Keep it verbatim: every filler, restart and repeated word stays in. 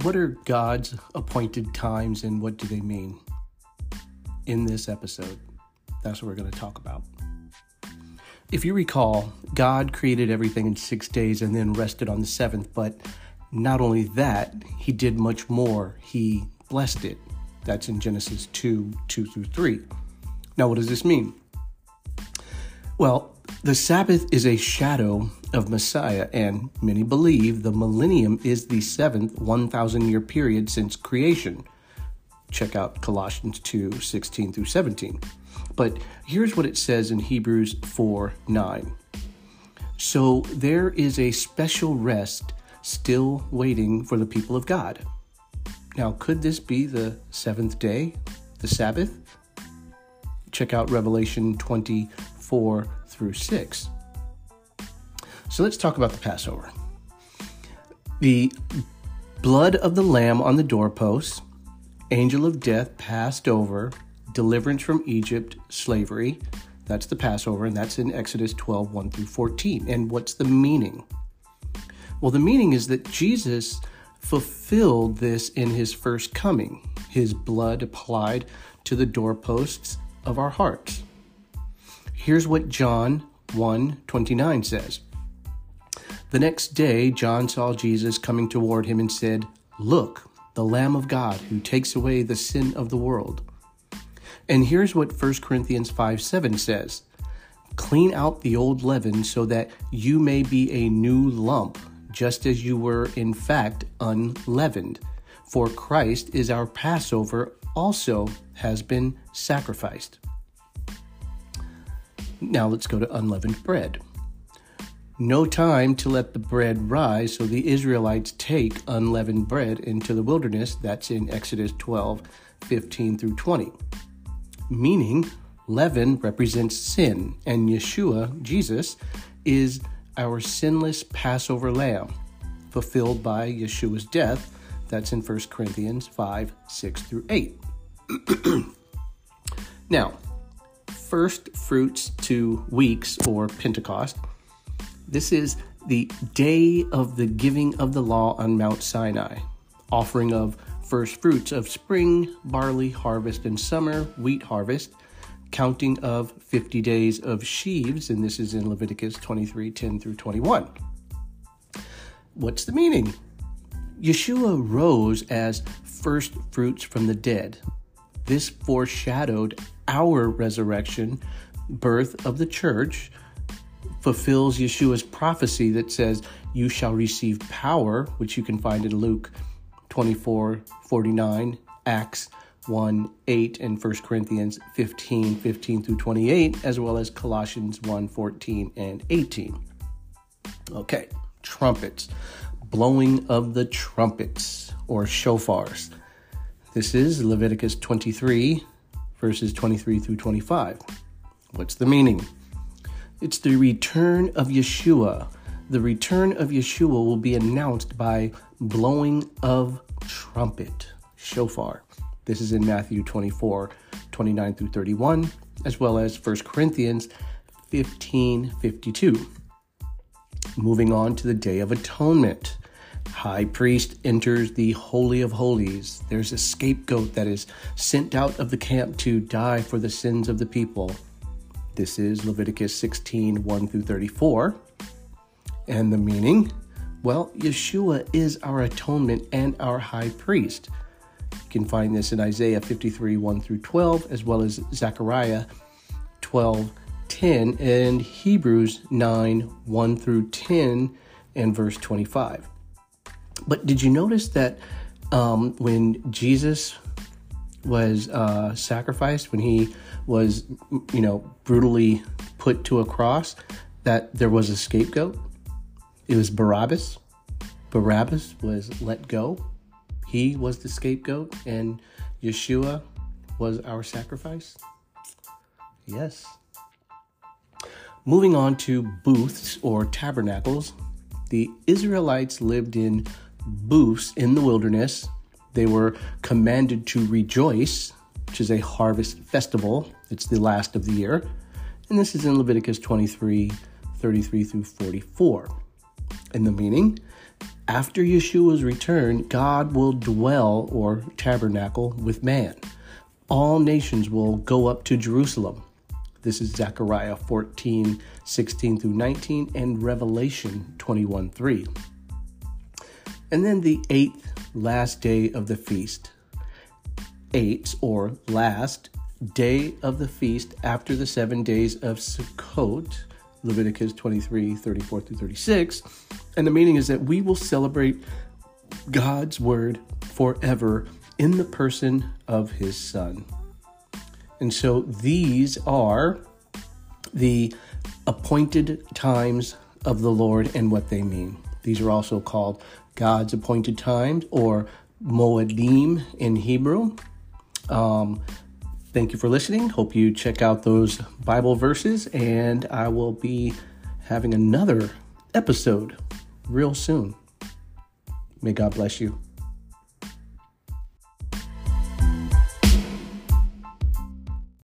What are God's appointed times and what do they mean? In this episode, that's what we're going to talk about. If you recall, God created everything in six days and then rested on the seventh. But not only that, he did much more. He blessed it. That's in Genesis two, two through three. Now, what does this mean? Well, the Sabbath is a shadow of Messiah, and many believe the millennium is the seventh one thousand year period since creation. Check out Colossians two, sixteen through seventeen. But here's what it says in Hebrews four, nine. So there is a special rest still waiting for the people of God. Now, could this be the seventh day, the Sabbath? Check out Revelation twenty-four through six. So let's talk about the Passover. The blood of the lamb on the doorposts, angel of death passed over, deliverance from Egypt, slavery. That's the Passover, and that's in Exodus twelve, one through fourteen. And what's the meaning? Well, the meaning is that Jesus fulfilled this in his first coming. His blood applied to the doorposts of our hearts. Here's what John one twenty-nine says. The next day, John saw Jesus coming toward him and said, "Look, the Lamb of God who takes away the sin of the world." And here's what First Corinthians five, seven says. Clean out the old leaven so that you may be a new lump, just as you were in fact unleavened. For Christ is our Passover, also has been sacrificed. Now let's go to unleavened bread. No time to let the bread rise, so the Israelites take unleavened bread into the wilderness. That's in Exodus twelve, fifteen through twenty. Meaning, leaven represents sin, and Yeshua, Jesus, is our sinless Passover lamb, fulfilled by Yeshua's death. That's in First Corinthians five, six through eight. Now, first fruits to weeks or Pentecost. This is the day of the giving of the law on Mount Sinai, offering of first fruits of spring, barley harvest, and summer wheat harvest, counting of fifty days of sheaves, and this is in Leviticus twenty-three, ten through twenty-one. What's the meaning? Yeshua rose as first fruits from the dead. This foreshadowed our resurrection, birth of the church, fulfills Yeshua's prophecy that says, you shall receive power, which you can find in Luke twenty-four, forty-nine, Acts one, eight, and First Corinthians fifteen, fifteen through twenty-eight, as well as Colossians one, fourteen and eighteen. Okay, trumpets. Blowing of the trumpets, or shofars. This is Leviticus twenty-three, verses twenty-three through twenty-five. What's the meaning? It's the return of Yeshua. The return of Yeshua will be announced by blowing of trumpet, shofar. This is in Matthew twenty-four, twenty-nine through thirty-one, as well as First Corinthians fifteen, fifty-two. Moving on to the Day of Atonement. High priest enters the Holy of Holies. There's a scapegoat that is sent out of the camp to die for the sins of the people. This is Leviticus sixteen, one through thirty-four. And the meaning? Well, Yeshua is our atonement and our high priest. You can find this in Isaiah fifty-three, one through twelve, as well as Zechariah twelve, ten, and Hebrews nine, one through ten, and verse twenty-five. But did you notice that um, when Jesus was uh, sacrificed, when he was, you know, brutally put to a cross, that there was a scapegoat? It was Barabbas. Barabbas was let go. He was the scapegoat, and Yeshua was our sacrifice. Yes. Moving on to booths or tabernacles. The Israelites lived in booths in the wilderness. They were commanded to rejoice, which is a harvest festival. It's the last of the year. And this is in Leviticus twenty-three, thirty-three through forty-four. And the meaning, after Yeshua's return, God will dwell or tabernacle with man. All nations will go up to Jerusalem. This is Zechariah fourteen, sixteen through nineteen, and Revelation twenty-one, three. And then the eighth last day of the feast. Eighth, or last day of the feast after the seven days of Sukkot, Leviticus twenty-three, thirty-four through thirty-six. And the meaning is that we will celebrate God's word forever in the person of his Son. And so these are the appointed times of the Lord and what they mean. These are also called God's appointed times, or Moedim in Hebrew. Um, thank you for listening. Hope you check out those Bible verses, and I will be having another episode real soon. May God bless you.